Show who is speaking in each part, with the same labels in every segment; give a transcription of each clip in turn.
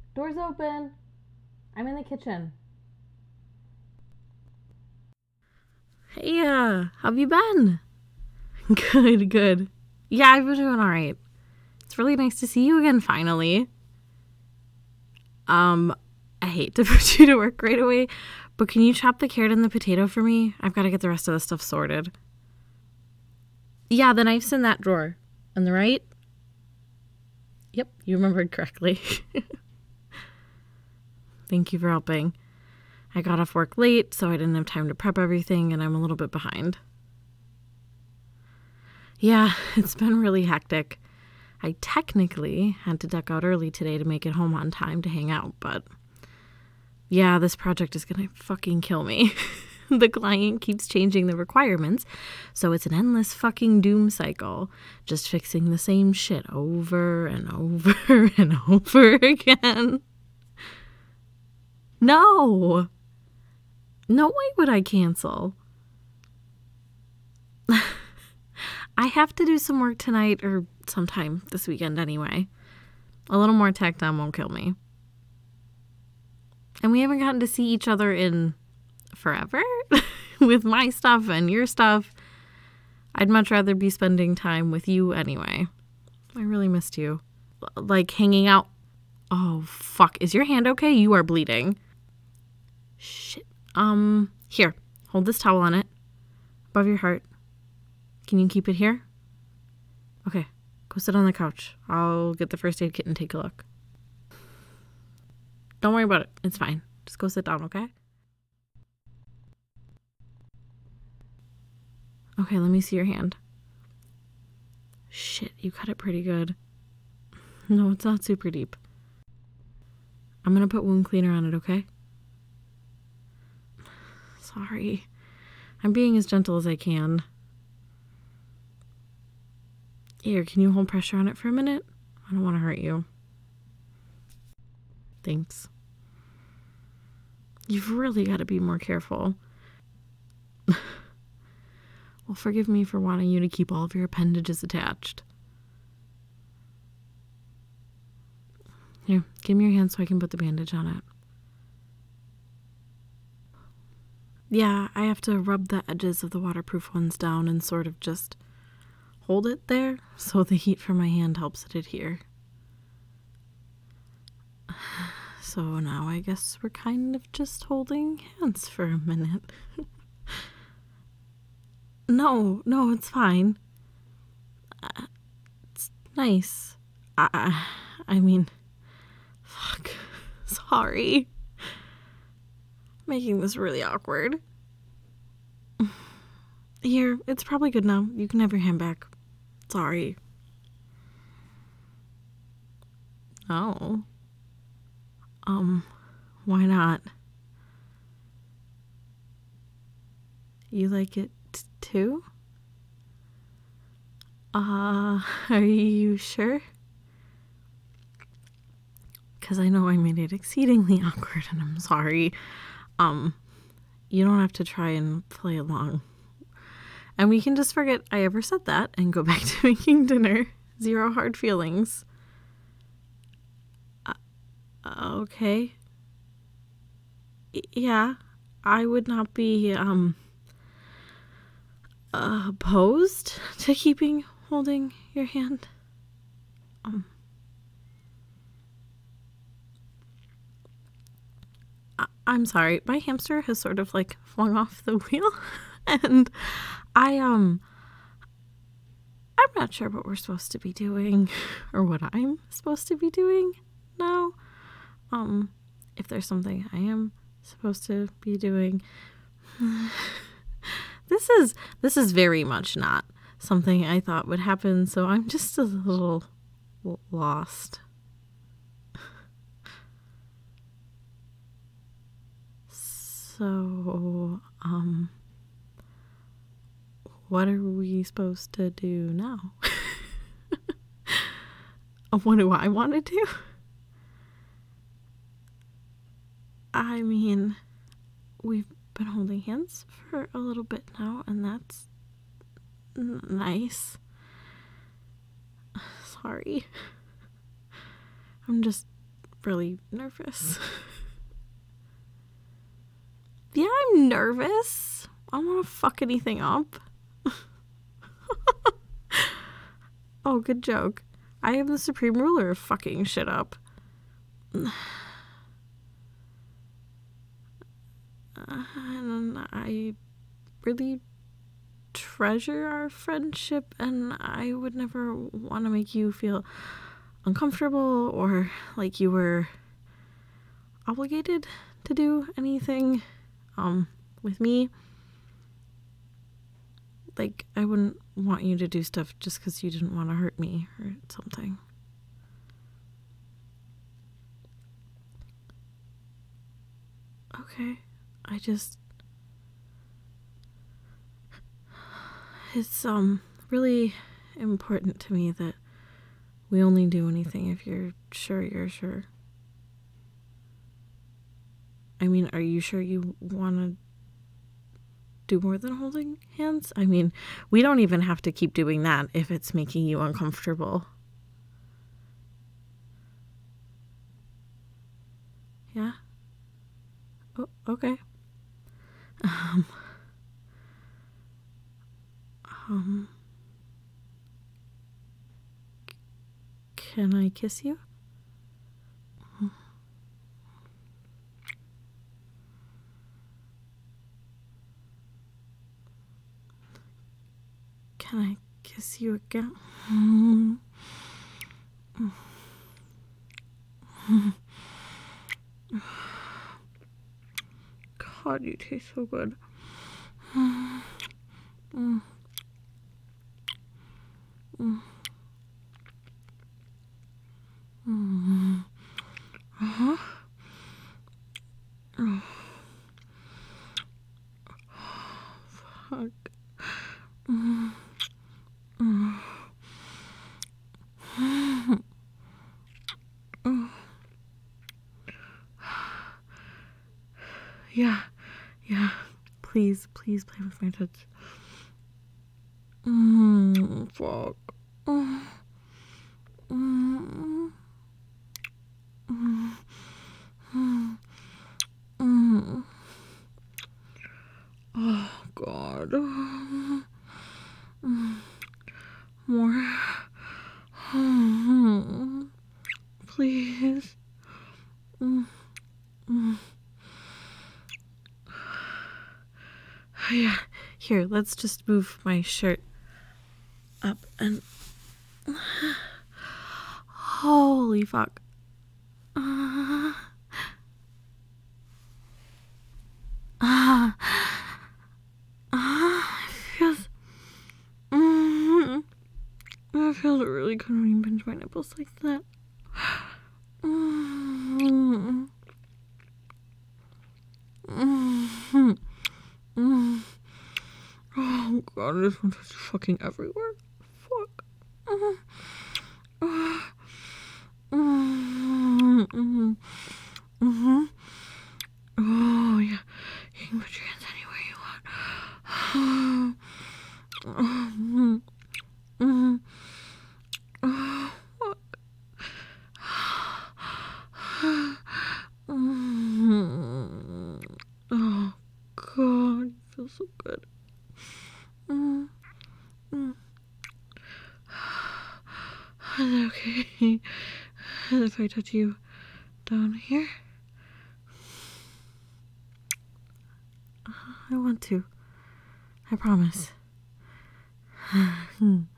Speaker 1: Door's open. I'm in the kitchen. Hey, how have you been? Good, good. Yeah, I've been doing all right. It's really nice to see you again, finally. I hate to put you to work right away, but can you chop the carrot and the potato for me? I've got to get the rest of the stuff sorted. Yeah, the knife's in that drawer. On the right? Yep, you remembered correctly. Thank you for helping. I got off work late, so I didn't have time to prep everything, and I'm a little bit behind. Yeah, it's been really hectic. I technically had to duck out early today to make it home on time to hang out, but yeah, this project is gonna fucking kill me. The client keeps changing the requirements, so it's an endless fucking doom cycle, just fixing the same shit over and over and over again. No! No way would I cancel. I have to do some work tonight or sometime this weekend anyway. A little more tech time won't kill me. And we haven't gotten to see each other in forever with my stuff and your stuff. I'd much rather be spending time with you anyway. I really missed you. Like hanging out. Oh, fuck. Is your hand okay? You are bleeding. Shit. Here. Hold this towel on it. Above your heart. Can you keep it here? Okay. Go sit on the couch. I'll get the first aid kit and take a look. Don't worry about it. It's fine. Just go sit down, okay? Okay, let me see your hand. Shit, you cut it pretty good. No, it's not super deep. I'm gonna put wound cleaner on it, okay? Sorry. I'm being as gentle as I can. Here, can you hold pressure on it for a minute? I don't want to hurt you. Thanks. You've really got to be more careful. Well, forgive me for wanting you to keep all of your appendages attached. Here, give me your hand so I can put the bandage on it. Yeah, I have to rub the edges of the waterproof ones down and sort of just hold it there so the heat from my hand helps it adhere. So now I guess we're kind of just holding hands for a minute. No, it's fine. It's nice. I mean, fuck. Sorry. Making this really awkward. Here, it's probably good now. You can have your hand back. Sorry. Oh. Why not? You like it too? Are you sure? Because I know I made it exceedingly awkward and I'm sorry. You don't have to try and play along. And we can just forget I ever said that and go back to making dinner. Zero hard feelings. Okay. Yeah, I would not be, opposed to keeping holding your hand. I'm sorry, my hamster has sort of like flung off the wheel and I'm not sure what we're supposed to be doing or what I'm supposed to be doing now. If there's something I am supposed to be doing. This is very much not something I thought would happen, so I'm just a little lost. So, what are we supposed to do now? What do I want to do? I mean, we've been holding hands for a little bit now, and that's nice. Sorry. I'm just really nervous. Yeah, I'm nervous. I don't want to fuck anything up. Oh, good joke. I am the supreme ruler of fucking shit up. And I really treasure our friendship, and I would never want to make you feel uncomfortable or like you were obligated to do anything with me. Like, I wouldn't want you to do stuff just because you didn't want to hurt me or something. Okay. It's really important to me that we only do anything if you're sure. I mean, are you sure you want to do more than holding hands? I mean, we don't even have to keep doing that if it's making you uncomfortable. Yeah? Oh, okay. Can I kiss you? Can I kiss you again? God, you taste so good. Uh-huh. Oh, fuck. Yeah. Please play with my tits. Fuck. Oh, God. More. Please. Yeah. Here, let's just move my shirt up and... Holy fuck. It feels really good when you pinch my nipples like that. Oh God, this one's just fucking everywhere. Fuck. Oh yeah, you can put your hands anywhere you want. Oh fuck. Oh God, it feels so good. Is it okay if I touch you down here? I want to. I promise. You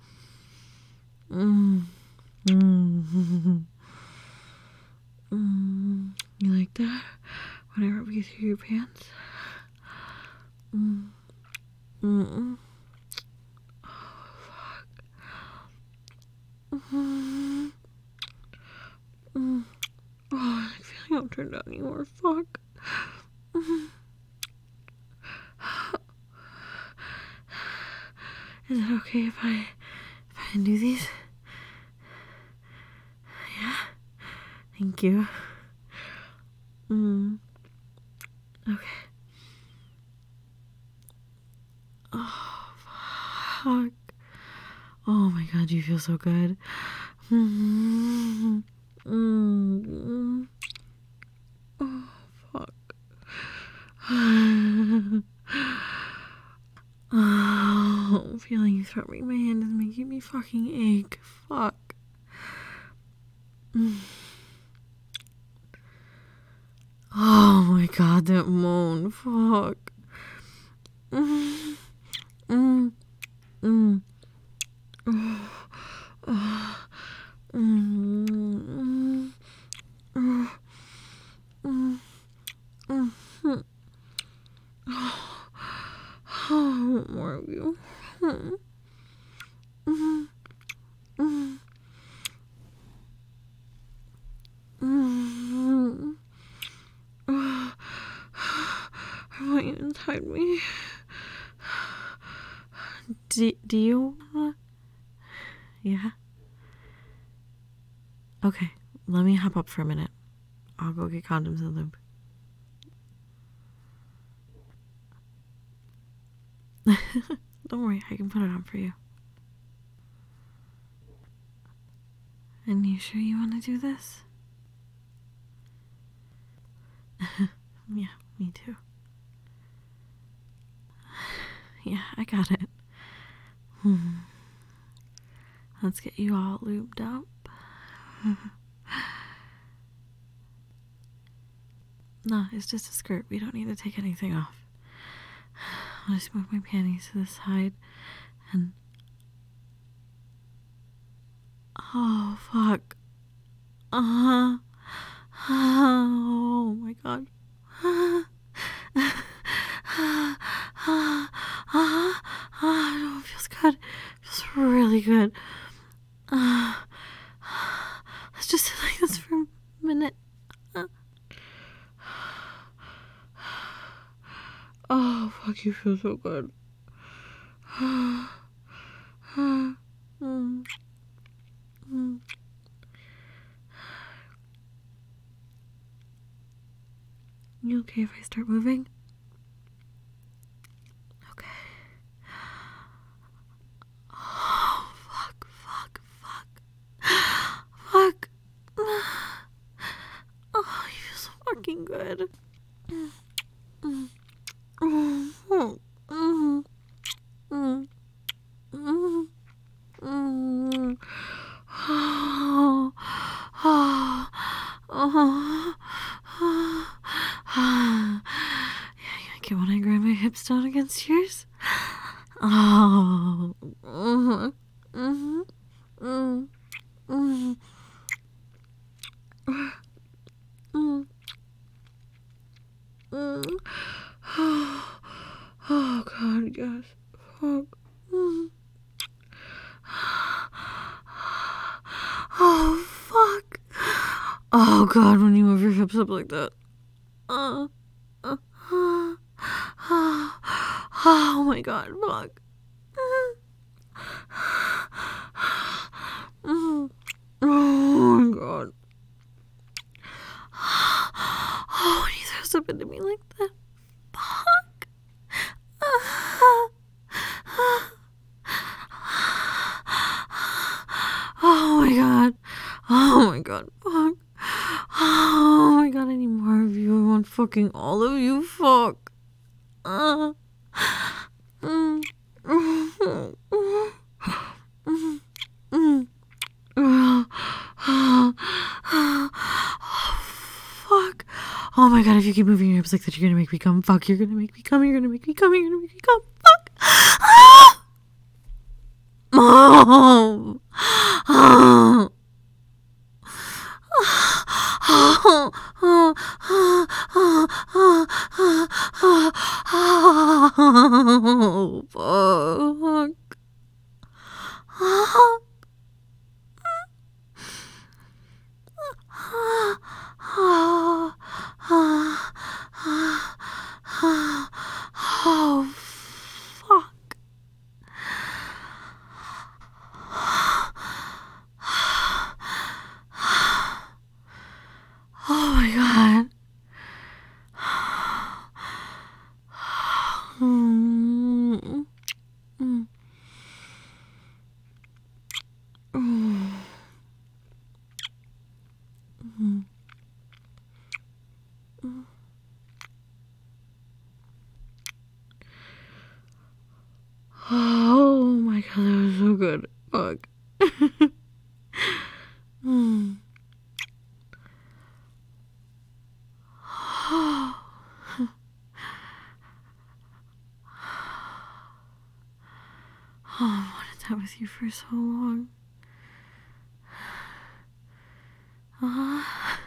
Speaker 1: like that? When I rub you through your pants? Oh, fuck. Oh, I feel like I'm turned on anymore. Fuck. Is it okay if I do these? Yeah? Thank you. Okay. Oh, fuck. Oh my God, you feel so good. throbbing. My hand is making me fucking ache. Fuck. Oh my god, that moan. Fuck. Oh, more of you. I want you inside me. Do you? Yeah? Okay, let me hop up for a minute. I'll go get condoms and lube. Don't worry, I can put it on for you. And you sure you want to do this? Yeah, me too. Yeah, I got it. Let's get you all lubed up. No, it's just a skirt. We don't need to take anything off. I'll just move my panties to the side and... Oh, fuck. Oh my god. Oh, it feels good. It feels really good. Let's just sit like this for a minute. Oh, fuck, you feel so good. You okay if I start moving? Okay. Oh, fuck. Fuck. Oh, you feel so fucking good. Yeah, you like it when I grind my hips down against yours? Oh. Oh god, yes. Fuck. Oh fuck. Oh god, when you move your hips up like that. Oh my god, fuck. Oh my god. Oh, when you throw stuff into me like that. Fuck. Oh my god. Oh my god. Fuck. Oh my god, I need more of you. I want fucking all of you. Fuck. Fuck. Oh my god, if you keep moving your hips like that, you're gonna make me come. Fuck, you're gonna make me come. You're gonna make me come. You're gonna make me come. Fuck. Mom. Oh, fuck. Oh, fuck. Oh my god. Oh my god, that with you for so long. I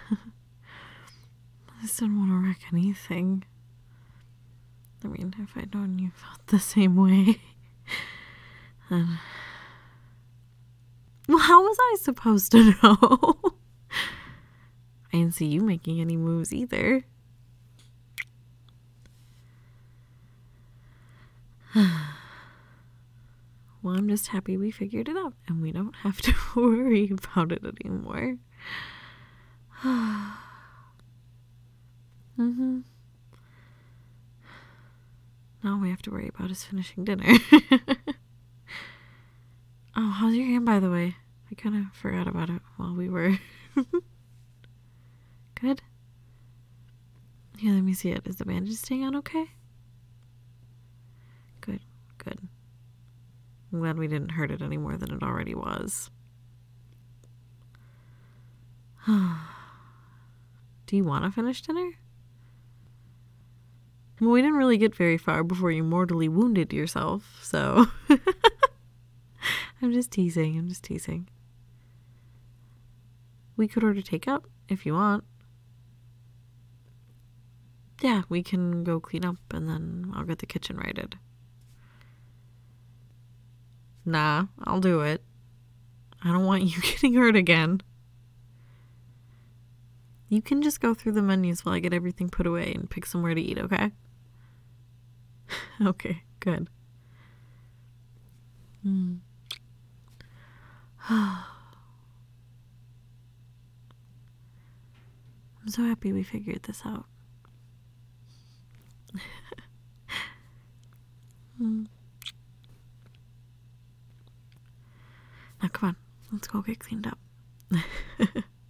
Speaker 1: just didn't want to wreck anything. I mean, if I'd known you felt the same way, then... Well, how was I supposed to know? I didn't see you making any moves either. Well, I'm just happy we figured it out and we don't have to worry about it anymore. Now all we have to worry about is finishing dinner. Oh, how's your hand, by the way? I kind of forgot about it while we were... Good? Here, let me see it. Is the bandage staying on okay? Good, good. I'm glad we didn't hurt it any more than it already was. Do you want to finish dinner? Well, we didn't really get very far before you mortally wounded yourself, so... I'm just teasing. We could order takeout if you want. Yeah, we can go clean up and then I'll get the kitchen righted. Nah, I'll do it. I don't want you getting hurt again. You can just go through the menus while I get everything put away and pick somewhere to eat, okay? Okay, good. I'm so happy we figured this out. Now come on, let's go get cleaned up.